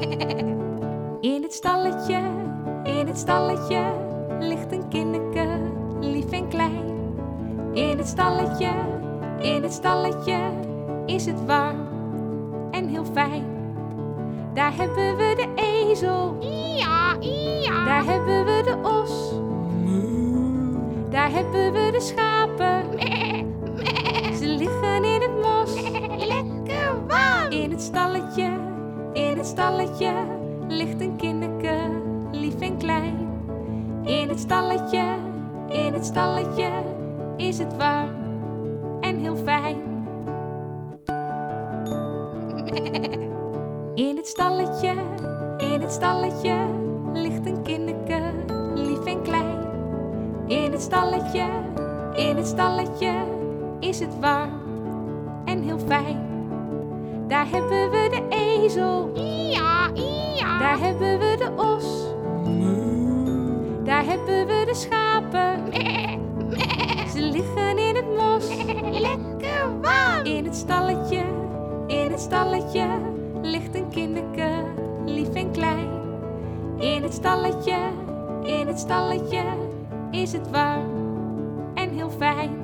In het stalletje ligt een kindeke, lief en klein. In het stalletje is het warm en heel fijn. Daar hebben we de ezel, Ia, ia. daar hebben we de os, daar hebben we de schapen. Ze liggen in het mos. Lekker warm. In het stalletje ligt een kindeke, lief en klein. In het stalletje is het warm en heel fijn. In het stalletje ligt een kindeke, lief en klein. In het stalletje is het warm en heel fijn. Daar hebben we de ezel, Ia, ia. daar hebben we de os, daar hebben we de schapen. Ze liggen in het mos. Lekker warm. In het stalletje ligt een kindeke, lief en klein. In het stalletje is het warm en heel fijn.